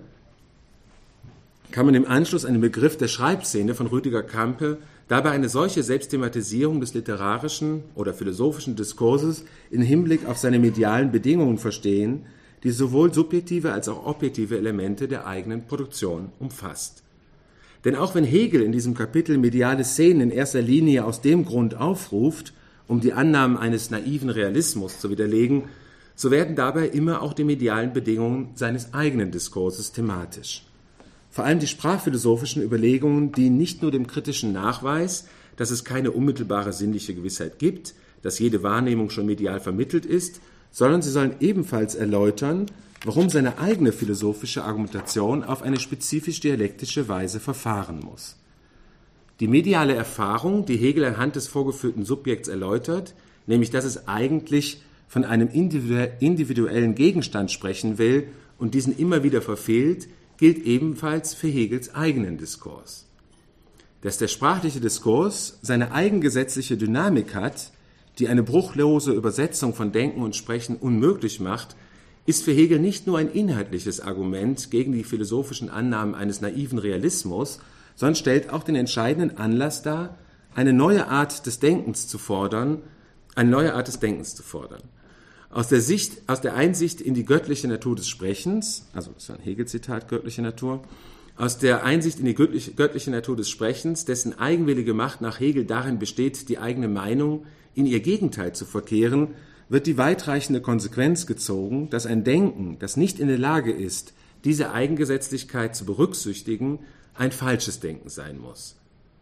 kann man im Anschluss an den Begriff der Schreibszene von Rüdiger Campe dabei eine solche Selbstthematisierung des literarischen oder philosophischen Diskurses im Hinblick auf seine medialen Bedingungen verstehen, die sowohl subjektive als auch objektive Elemente der eigenen Produktion umfasst. Denn auch wenn Hegel in diesem Kapitel mediale Szenen in erster Linie aus dem Grund aufruft, um die Annahmen eines naiven Realismus zu widerlegen, so werden dabei immer auch die medialen Bedingungen seines eigenen Diskurses thematisch. Vor allem die sprachphilosophischen Überlegungen dienen nicht nur dem kritischen Nachweis, dass es keine unmittelbare sinnliche Gewissheit gibt, dass jede Wahrnehmung schon medial vermittelt ist, sondern sie sollen ebenfalls erläutern, warum seine eigene philosophische Argumentation auf eine spezifisch dialektische Weise verfahren muss. Die mediale Erfahrung, die Hegel anhand des vorgeführten Subjekts erläutert, nämlich dass es eigentlich von einem individuellen Gegenstand sprechen will und diesen immer wieder verfehlt, gilt ebenfalls für Hegels eigenen Diskurs. Dass der sprachliche Diskurs seine eigengesetzliche Dynamik hat, die eine bruchlose Übersetzung von Denken und Sprechen unmöglich macht, ist für Hegel nicht nur ein inhaltliches Argument gegen die philosophischen Annahmen eines naiven Realismus, sondern stellt auch den entscheidenden Anlass dar, eine neue Art des Denkens zu fordern, eine neue Art des Denkens zu fordern. Aus der Sicht, aus der Einsicht in die göttliche Natur des Sprechens, also das war ein Hegel-Zitat, göttliche Natur, aus der Einsicht in die göttliche, göttliche Natur des Sprechens, dessen eigenwillige Macht nach Hegel darin besteht, die eigene Meinung in ihr Gegenteil zu verkehren, wird die weitreichende Konsequenz gezogen, dass ein Denken, das nicht in der Lage ist, diese Eigengesetzlichkeit zu berücksichtigen, ein falsches Denken sein muss.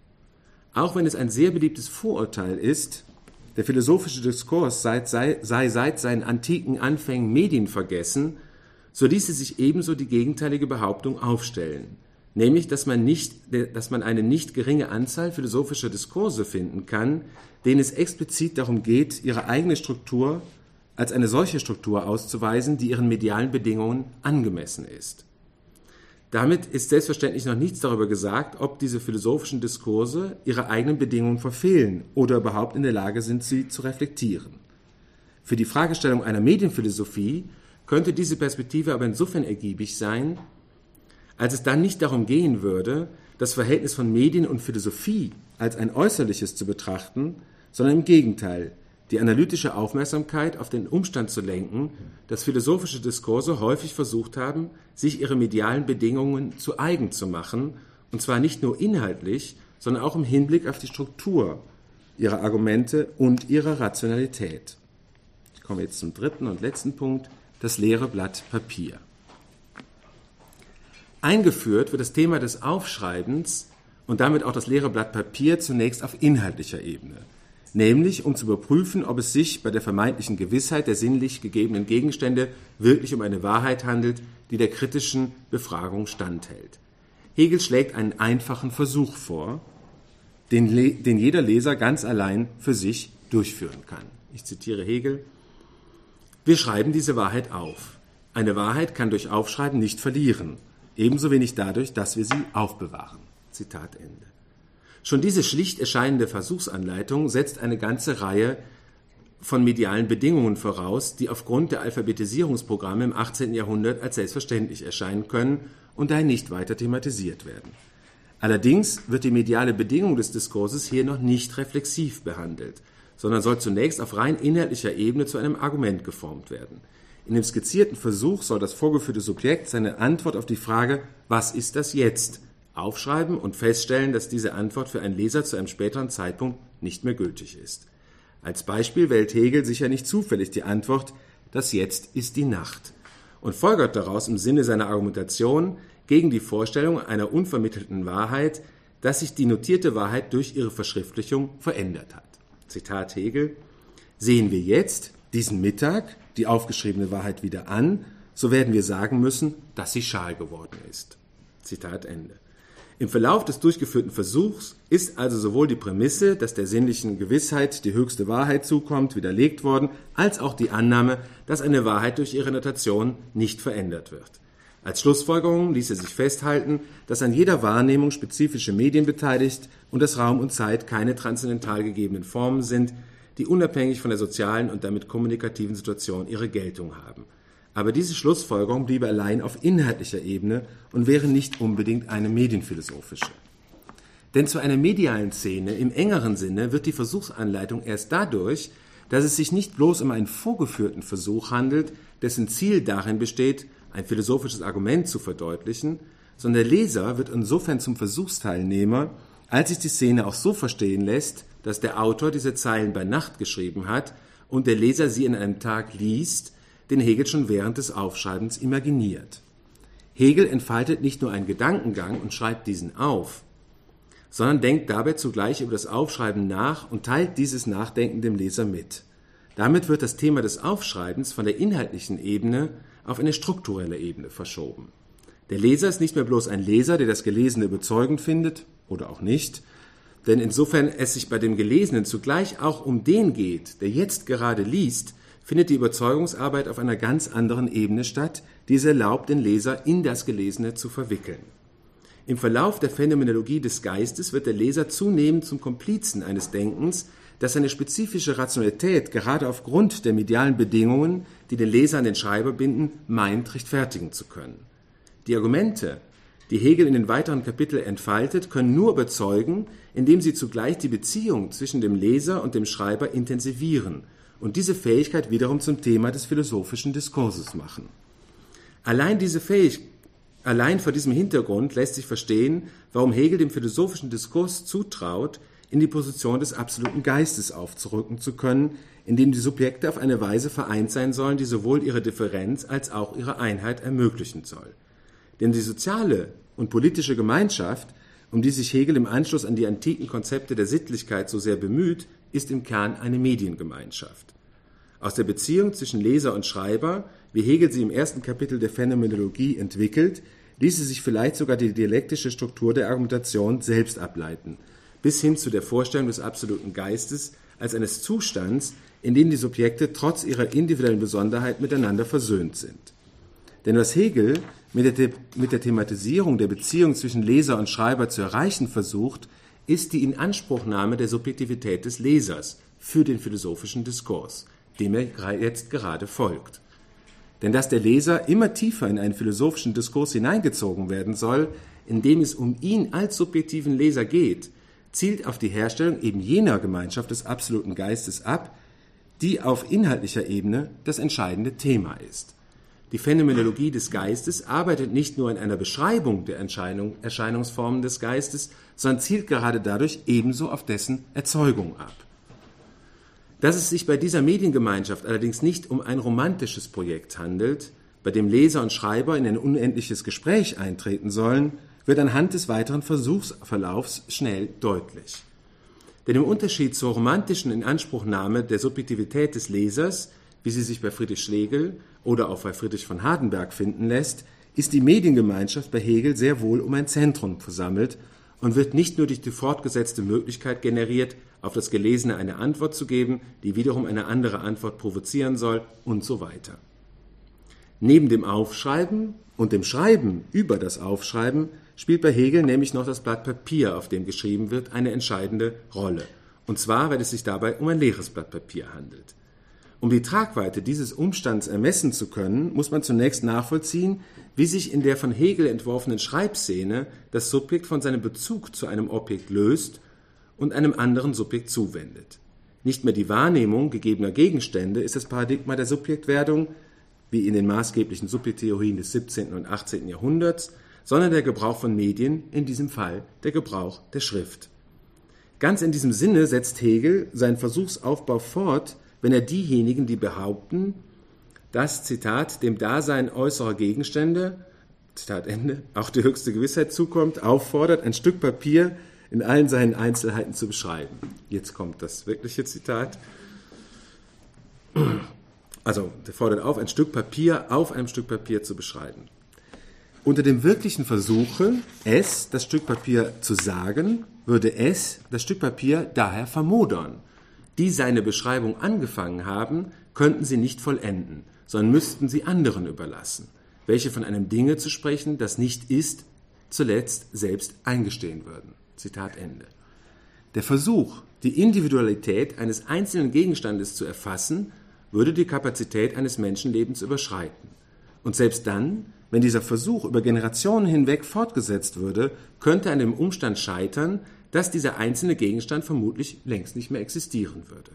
Auch wenn es ein sehr beliebtes Vorurteil ist, der philosophische Diskurs sei, sei, sei seit seinen antiken Anfängen medienvergessen, so ließe sich ebenso die gegenteilige Behauptung aufstellen, nämlich, dass man, nicht, dass man eine nicht geringe Anzahl philosophischer Diskurse finden kann, denen es explizit darum geht, ihre eigene Struktur als eine solche Struktur auszuweisen, die ihren medialen Bedingungen angemessen ist. Damit ist selbstverständlich noch nichts darüber gesagt, ob diese philosophischen Diskurse ihre eigenen Bedingungen verfehlen oder überhaupt in der Lage sind, sie zu reflektieren. Für die Fragestellung einer Medienphilosophie könnte diese Perspektive aber insofern ergiebig sein, als es dann nicht darum gehen würde, das Verhältnis von Medien und Philosophie als ein äußerliches zu betrachten, sondern im Gegenteil, die analytische Aufmerksamkeit auf den Umstand zu lenken, dass philosophische Diskurse häufig versucht haben, sich ihre medialen Bedingungen zu eigen zu machen, und zwar nicht nur inhaltlich, sondern auch im Hinblick auf die Struktur ihrer Argumente und ihrer Rationalität. Ich komme jetzt zum dritten und letzten Punkt, das leere Blatt Papier. Eingeführt wird das Thema des Aufschreibens und damit auch das leere Blatt Papier zunächst auf inhaltlicher Ebene, nämlich um zu überprüfen, ob es sich bei der vermeintlichen Gewissheit der sinnlich gegebenen Gegenstände wirklich um eine Wahrheit handelt, die der kritischen Befragung standhält. Hegel schlägt einen einfachen Versuch vor, den, Le- den jeder Leser ganz allein für sich durchführen kann. Ich zitiere Hegel: Wir schreiben diese Wahrheit auf. Eine Wahrheit kann durch Aufschreiben nicht verlieren, ebenso wenig dadurch, dass wir sie aufbewahren. Zitat Ende. Schon diese schlicht erscheinende Versuchsanleitung setzt eine ganze Reihe von medialen Bedingungen voraus, die aufgrund der Alphabetisierungsprogramme im achtzehnten Jahrhundert als selbstverständlich erscheinen können und daher nicht weiter thematisiert werden. Allerdings wird die mediale Bedingung des Diskurses hier noch nicht reflexiv behandelt, sondern soll zunächst auf rein inhaltlicher Ebene zu einem Argument geformt werden. In dem skizzierten Versuch soll das vorgeführte Subjekt seine Antwort auf die Frage »Was ist das jetzt?« aufschreiben und feststellen, dass diese Antwort für einen Leser zu einem späteren Zeitpunkt nicht mehr gültig ist. Als Beispiel wählt Hegel sicher nicht zufällig die Antwort »Das Jetzt ist die Nacht« und folgert daraus im Sinne seiner Argumentation gegen die Vorstellung einer unvermittelten Wahrheit, dass sich die notierte Wahrheit durch ihre Verschriftlichung verändert hat. Zitat Hegel: Sehen wir jetzt, diesen Mittag, die aufgeschriebene Wahrheit wieder an, so werden wir sagen müssen, dass sie schal geworden ist. Zitat Ende. Im Verlauf des durchgeführten Versuchs ist also sowohl die Prämisse, dass der sinnlichen Gewissheit die höchste Wahrheit zukommt, widerlegt worden, als auch die Annahme, dass eine Wahrheit durch ihre Notation nicht verändert wird. Als Schlussfolgerung ließe sich festhalten, dass an jeder Wahrnehmung spezifische Medien beteiligt und dass Raum und Zeit keine transzendental gegebenen Formen sind, die unabhängig von der sozialen und damit kommunikativen Situation ihre Geltung haben. Aber diese Schlussfolgerung bliebe allein auf inhaltlicher Ebene und wäre nicht unbedingt eine medienphilosophische. Denn zu einer medialen Szene im engeren Sinne wird die Versuchsanleitung erst dadurch, dass es sich nicht bloß um einen vorgeführten Versuch handelt, dessen Ziel darin besteht, ein philosophisches Argument zu verdeutlichen, sondern der Leser wird insofern zum Versuchsteilnehmer, als sich die Szene auch so verstehen lässt, dass der Autor diese Zeilen bei Nacht geschrieben hat und der Leser sie in einem Tag liest, den Hegel schon während des Aufschreibens imaginiert. Hegel entfaltet nicht nur einen Gedankengang und schreibt diesen auf, sondern denkt dabei zugleich über das Aufschreiben nach und teilt dieses Nachdenken dem Leser mit. Damit wird das Thema des Aufschreibens von der inhaltlichen Ebene auf eine strukturelle Ebene verschoben. Der Leser ist nicht mehr bloß ein Leser, der das Gelesene überzeugend findet, oder auch nicht, denn insofern es sich bei dem Gelesenen zugleich auch um den geht, der jetzt gerade liest, findet die Überzeugungsarbeit auf einer ganz anderen Ebene statt, die es erlaubt, den Leser in das Gelesene zu verwickeln. Im Verlauf der Phänomenologie des Geistes wird der Leser zunehmend zum Komplizen eines Denkens, das seine spezifische Rationalität gerade aufgrund der medialen Bedingungen, die den Leser an den Schreiber binden, meint, rechtfertigen zu können. Die Argumente, die Hegel in den weiteren Kapiteln entfaltet, können nur überzeugen, indem sie zugleich die Beziehung zwischen dem Leser und dem Schreiber intensivieren und diese Fähigkeit wiederum zum Thema des philosophischen Diskurses machen. Allein diese Fähigkeit, allein vor diesem Hintergrund lässt sich verstehen, warum Hegel dem philosophischen Diskurs zutraut, in die Position des absoluten Geistes aufzurücken zu können, in dem die Subjekte auf eine Weise vereint sein sollen, die sowohl ihre Differenz als auch ihre Einheit ermöglichen soll. Denn die soziale und politische Gemeinschaft, um die sich Hegel im Anschluss an die antiken Konzepte der Sittlichkeit so sehr bemüht, ist im Kern eine Mediengemeinschaft. Aus der Beziehung zwischen Leser und Schreiber, wie Hegel sie im ersten Kapitel der Phänomenologie entwickelt, ließe sich vielleicht sogar die dialektische Struktur der Argumentation selbst ableiten, bis hin zu der Vorstellung des absoluten Geistes als eines Zustands, in dem die Subjekte trotz ihrer individuellen Besonderheit miteinander versöhnt sind. Denn was Hegel mit der, mit der Thematisierung der Beziehung zwischen Leser und Schreiber zu erreichen versucht, ist die Inanspruchnahme der Subjektivität des Lesers für den philosophischen Diskurs, dem er jetzt gerade folgt. Denn dass der Leser immer tiefer in einen philosophischen Diskurs hineingezogen werden soll, in dem es um ihn als subjektiven Leser geht, zielt auf die Herstellung eben jener Gemeinschaft des absoluten Geistes ab, die auf inhaltlicher Ebene das entscheidende Thema ist. Die Phänomenologie des Geistes arbeitet nicht nur in einer Beschreibung der Erscheinung, Erscheinungsformen des Geistes, sondern zielt gerade dadurch ebenso auf dessen Erzeugung ab. Dass es sich bei dieser Mediengemeinschaft allerdings nicht um ein romantisches Projekt handelt, bei dem Leser und Schreiber in ein unendliches Gespräch eintreten sollen, wird anhand des weiteren Versuchsverlaufs schnell deutlich. Denn im Unterschied zur romantischen Inanspruchnahme der Subjektivität des Lesers, wie sie sich bei Friedrich Schlegel oder auch bei Friedrich von Hardenberg finden lässt, ist die Mediengemeinschaft bei Hegel sehr wohl um ein Zentrum versammelt und wird nicht nur durch die fortgesetzte Möglichkeit generiert, auf das Gelesene eine Antwort zu geben, die wiederum eine andere Antwort provozieren soll und so weiter. Neben dem Aufschreiben und dem Schreiben über das Aufschreiben spielt bei Hegel nämlich noch das Blatt Papier, auf dem geschrieben wird, eine entscheidende Rolle. Und zwar, weil es sich dabei um ein leeres Blatt Papier handelt. Um die Tragweite dieses Umstands ermessen zu können, muss man zunächst nachvollziehen, wie sich in der von Hegel entworfenen Schreibszene das Subjekt von seinem Bezug zu einem Objekt löst und einem anderen Subjekt zuwendet. Nicht mehr die Wahrnehmung gegebener Gegenstände ist das Paradigma der Subjektwerdung, wie in den maßgeblichen Subjekttheorien des siebzehnten und achtzehnten Jahrhunderts, sondern der Gebrauch von Medien, in diesem Fall der Gebrauch der Schrift. Ganz in diesem Sinne setzt Hegel seinen Versuchsaufbau fort, wenn er diejenigen, die behaupten, dass, Zitat, dem Dasein äußerer Gegenstände, Zitat Ende, auch die höchste Gewissheit zukommt, auffordert, ein Stück Papier in allen seinen Einzelheiten zu beschreiben. Jetzt kommt das wirkliche Zitat. Also, der fordert auf, ein Stück Papier auf einem Stück Papier zu beschreiben. Unter dem wirklichen Versuche, es, das Stück Papier, zu sagen, würde es, das Stück Papier, daher vermodern. Die seine Beschreibung angefangen haben, könnten sie nicht vollenden, sondern müssten sie anderen überlassen, welche von einem Dinge zu sprechen, das nicht ist, zuletzt selbst eingestehen würden. Zitat Ende. Der Versuch, die Individualität eines einzelnen Gegenstandes zu erfassen, würde die Kapazität eines Menschenlebens überschreiten. Und selbst dann, wenn dieser Versuch über Generationen hinweg fortgesetzt würde, könnte an dem Umstand scheitern, dass dieser einzelne Gegenstand vermutlich längst nicht mehr existieren würde.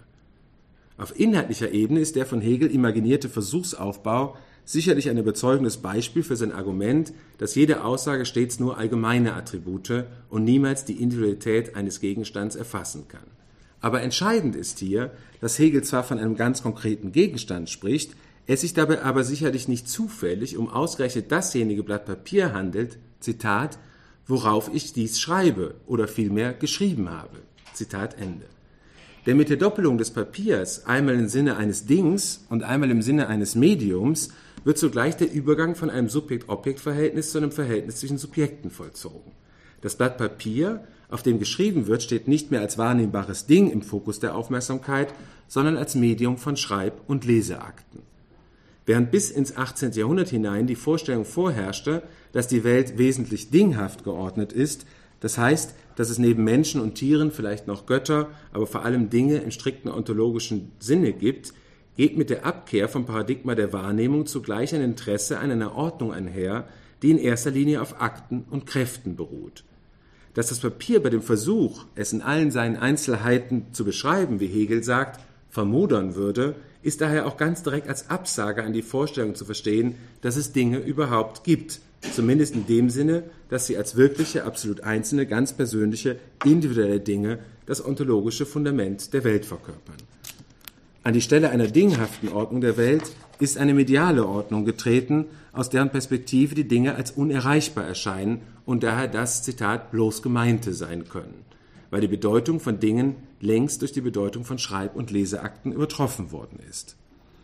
Auf inhaltlicher Ebene ist der von Hegel imaginierte Versuchsaufbau sicherlich ein überzeugendes Beispiel für sein Argument, dass jede Aussage stets nur allgemeine Attribute und niemals die Individualität eines Gegenstands erfassen kann. Aber entscheidend ist hier, dass Hegel zwar von einem ganz konkreten Gegenstand spricht, es sich dabei aber sicherlich nicht zufällig um ausgerechnet dasjenige Blatt Papier handelt, Zitat, worauf ich dies schreibe oder vielmehr geschrieben habe. Zitat Ende. Denn mit der Doppelung des Papiers, einmal im Sinne eines Dings und einmal im Sinne eines Mediums, wird zugleich der Übergang von einem Subjekt-Objekt-Verhältnis zu einem Verhältnis zwischen Subjekten vollzogen. Das Blatt Papier, auf dem geschrieben wird, steht nicht mehr als wahrnehmbares Ding im Fokus der Aufmerksamkeit, sondern als Medium von Schreib- und Leseakten. Während bis ins achtzehnte Jahrhundert hinein die Vorstellung vorherrschte, dass die Welt wesentlich dinghaft geordnet ist, das heißt, dass es neben Menschen und Tieren vielleicht noch Götter, aber vor allem Dinge im strikten ontologischen Sinne gibt, geht mit der Abkehr vom Paradigma der Wahrnehmung zugleich ein Interesse an einer Ordnung einher, die in erster Linie auf Akten und Kräften beruht. Dass das Papier bei dem Versuch, es in allen seinen Einzelheiten zu beschreiben, wie Hegel sagt, vermodern würde, ist daher auch ganz direkt als Absage an die Vorstellung zu verstehen, dass es Dinge überhaupt gibt, zumindest in dem Sinne, dass sie als wirkliche, absolut einzelne, ganz persönliche, individuelle Dinge das ontologische Fundament der Welt verkörpern. An die Stelle einer dinghaften Ordnung der Welt ist eine mediale Ordnung getreten, aus deren Perspektive die Dinge als unerreichbar erscheinen und daher das, Zitat, bloß Gemeinte sein können, weil die Bedeutung von Dingen längst durch die Bedeutung von Schreib- und Leseakten übertroffen worden ist.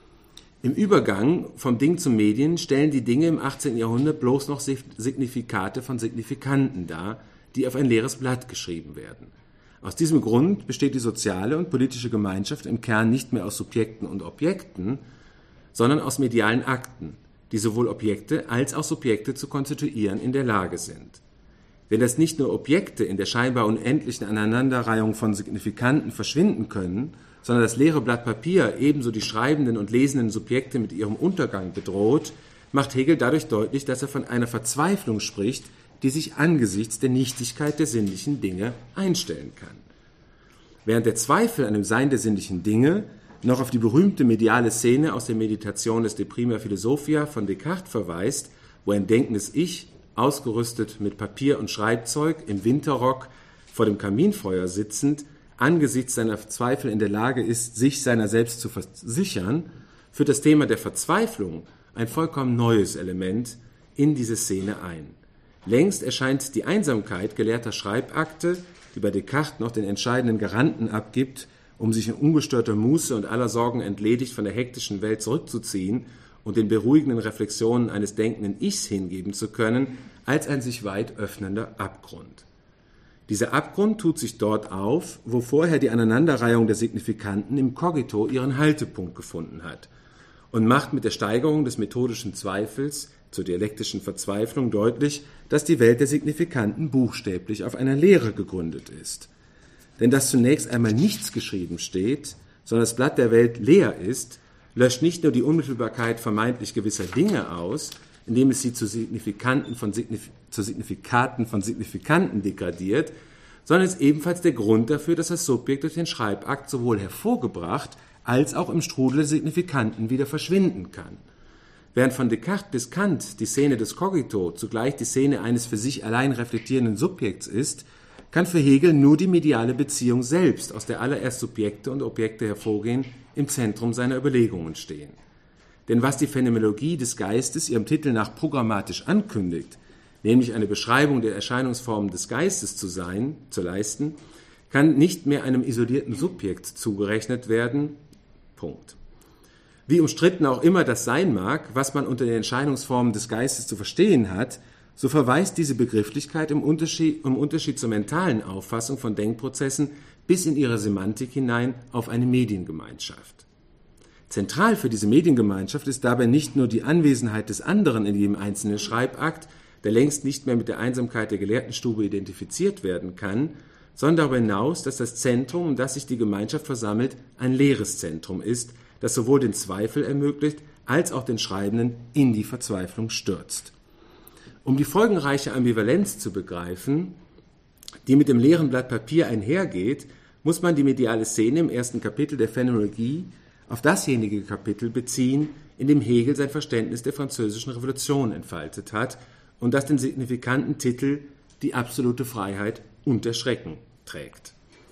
Im Übergang vom Ding zum Medien stellen die Dinge im achtzehnten Jahrhundert bloß noch Signifikate von Signifikanten dar, die auf ein leeres Blatt geschrieben werden. Aus diesem Grund besteht die soziale und politische Gemeinschaft im Kern nicht mehr aus Subjekten und Objekten, sondern aus medialen Akten, die sowohl Objekte als auch Subjekte zu konstituieren in der Lage sind. Wenn das nicht nur Objekte in der scheinbar unendlichen Aneinanderreihung von Signifikanten verschwinden können, sondern das leere Blatt Papier ebenso die schreibenden und lesenden Subjekte mit ihrem Untergang bedroht, macht Hegel dadurch deutlich, dass er von einer Verzweiflung spricht, die sich angesichts der Nichtigkeit der sinnlichen Dinge einstellen kann. Während der Zweifel an dem Sein der sinnlichen Dinge noch auf die berühmte mediale Szene aus der Meditation des De Prima Philosophia von Descartes verweist, wo ein denkendes Ich, ausgerüstet mit Papier und Schreibzeug, im Winterrock, vor dem Kaminfeuer sitzend, angesichts seiner Zweifel in der Lage ist, sich seiner selbst zu versichern, führt das Thema der Verzweiflung ein vollkommen neues Element in diese Szene ein. Längst erscheint die Einsamkeit gelehrter Schreibakte, die bei Descartes noch den entscheidenden Garanten abgibt, um sich in ungestörter Muße und aller Sorgen entledigt von der hektischen Welt zurückzuziehen und den beruhigenden Reflexionen eines denkenden Ichs hingeben zu können, als ein sich weit öffnender Abgrund. Dieser Abgrund tut sich dort auf, wo vorher die Aneinanderreihung der Signifikanten im Cogito ihren Haltepunkt gefunden hat und macht mit der Steigerung des methodischen Zweifels zur dialektischen Verzweiflung deutlich, dass die Welt der Signifikanten buchstäblich auf einer Lehre gegründet ist. Denn dass zunächst einmal nichts geschrieben steht, sondern das Blatt der Welt leer ist, löscht nicht nur die Unmittelbarkeit vermeintlich gewisser Dinge aus, indem es sie zu Signifikanten von Signif- zu Signifikaten von Signifikanten degradiert, sondern ist ebenfalls der Grund dafür, dass das Subjekt durch den Schreibakt sowohl hervorgebracht als auch im Strudel der Signifikanten wieder verschwinden kann. Während von Descartes bis Kant die Szene des Cogito zugleich die Szene eines für sich allein reflektierenden Subjekts ist, kann für Hegel nur die mediale Beziehung selbst, aus der allererst Subjekte und Objekte hervorgehen, im Zentrum seiner Überlegungen stehen. Denn was die Phänomenologie des Geistes ihrem Titel nach programmatisch ankündigt, nämlich eine Beschreibung der Erscheinungsformen des Geistes zu sein, zu leisten, kann nicht mehr einem isolierten Subjekt zugerechnet werden. Punkt. Wie umstritten auch immer das sein mag, was man unter den Erscheinungsformen des Geistes zu verstehen hat, so verweist diese Begrifflichkeit im Unterschied, im Unterschied zur mentalen Auffassung von Denkprozessen bis in ihre Semantik hinein auf eine Mediengemeinschaft. Zentral für diese Mediengemeinschaft ist dabei nicht nur die Anwesenheit des anderen in jedem einzelnen Schreibakt, der längst nicht mehr mit der Einsamkeit der Gelehrtenstube identifiziert werden kann, sondern darüber hinaus, dass das Zentrum, um das sich die Gemeinschaft versammelt, ein leeres Zentrum ist, das sowohl den Zweifel ermöglicht, als auch den Schreibenden in die Verzweiflung stürzt. Um die folgenreiche Ambivalenz zu begreifen, die mit dem leeren Blatt Papier einhergeht, muss man die mediale Szene im ersten Kapitel der Phänomenologie auf dasjenige Kapitel beziehen, in dem Hegel sein Verständnis der Französischen Revolution entfaltet hat und das den signifikanten Titel »Die absolute Freiheit und der Schrecken« trägt.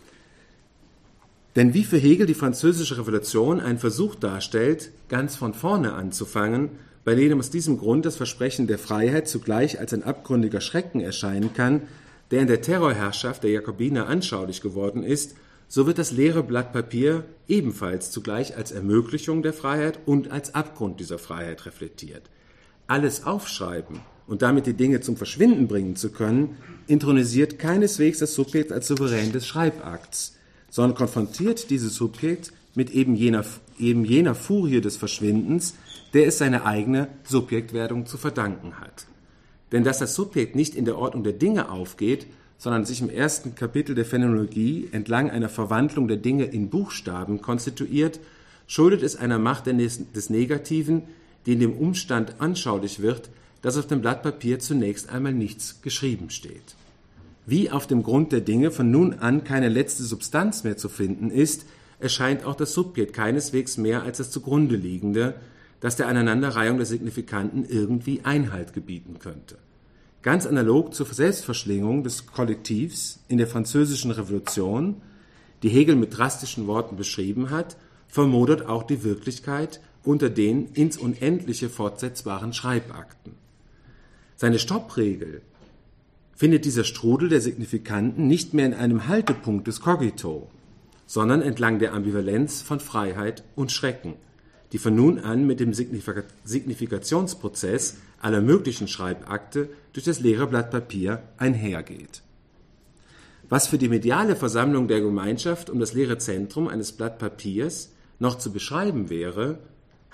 Denn wie für Hegel die Französische Revolution einen Versuch darstellt, ganz von vorne anzufangen, bei dem aus diesem Grund das Versprechen der Freiheit zugleich als ein abgründiger Schrecken erscheinen kann, der in der Terrorherrschaft der Jakobiner anschaulich geworden ist, so wird das leere Blatt Papier ebenfalls zugleich als Ermöglichung der Freiheit und als Abgrund dieser Freiheit reflektiert. Alles aufschreiben und damit die Dinge zum Verschwinden bringen zu können, intronisiert keineswegs das Subjekt als Souverän des Schreibakts, sondern konfrontiert dieses Subjekt mit eben jener, eben jener Furie des Verschwindens, der es seine eigene Subjektwerdung zu verdanken hat. Denn dass das Subjekt nicht in der Ordnung der Dinge aufgeht, sondern sich im ersten Kapitel der Phänomenologie entlang einer Verwandlung der Dinge in Buchstaben konstituiert, schuldet es einer Macht des Negativen, die in dem Umstand anschaulich wird, dass auf dem Blatt Papier zunächst einmal nichts geschrieben steht. Wie auf dem Grund der Dinge von nun an keine letzte Substanz mehr zu finden ist, erscheint auch das Subjekt keineswegs mehr als das zugrunde liegende, das der Aneinanderreihung der Signifikanten irgendwie Einhalt gebieten könnte. Ganz analog zur Selbstverschlingung des Kollektivs in der Französischen Revolution, die Hegel mit drastischen Worten beschrieben hat, vermodert auch die Wirklichkeit unter den ins Unendliche fortsetzbaren Schreibakten. Seine Stoppregel findet dieser Strudel der Signifikanten nicht mehr in einem Haltepunkt des Cogito, sondern entlang der Ambivalenz von Freiheit und Schrecken, die von nun an mit dem Signifika- Signifikationsprozess aller möglichen Schreibakte durch das leere Blatt Papier einhergeht. Was für die mediale Versammlung der Gemeinschaft um das leere Zentrum eines Blatt Papiers noch zu beschreiben wäre,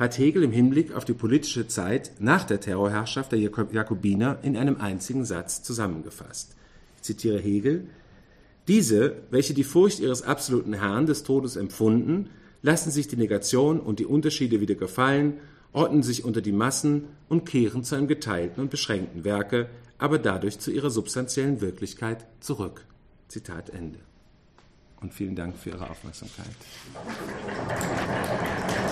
hat Hegel im Hinblick auf die politische Zeit nach der Terrorherrschaft der Jakobiner in einem einzigen Satz zusammengefasst. Ich zitiere Hegel: Diese, welche die Furcht ihres absoluten Herrn des Todes empfunden, lassen sich die Negation und die Unterschiede wieder gefallen, ordnen sich unter die Massen und kehren zu einem geteilten und beschränkten Werke, aber dadurch zu ihrer substanziellen Wirklichkeit zurück. Zitat Ende. Und vielen Dank für Ihre Aufmerksamkeit.